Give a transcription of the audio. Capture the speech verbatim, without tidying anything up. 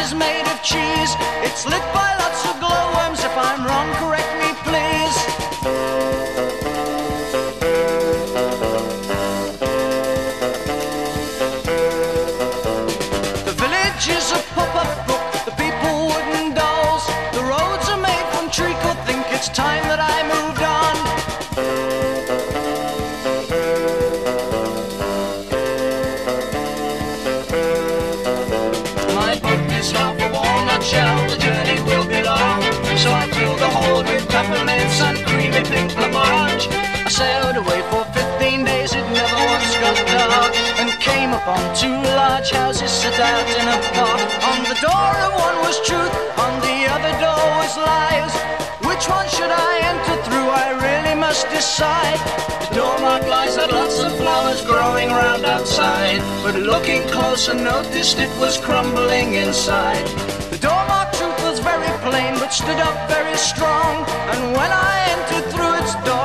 is made of cheese. It's lit by lots of glowworms. If I'm wrong, correct me, please. The village is a pop-up book, the people wooden dolls. The roads are made from treacle. Think it's time that I moved on. My book is half a walnut shell, the journey will be long. So I filled the hold with peppermints and creamy pink blancmange. I sailed away for fifteen days, it never once got dark, and came upon two large houses set out in a park. On the door of one was truth, on the other door was lies. Which one should I enter through? I really must decide. The door marked lies had lots of flowers growing round outside, but looking closer noticed it was crumbling inside. The door marked truth was very plain, but stood up very strong, and when I entered through its door,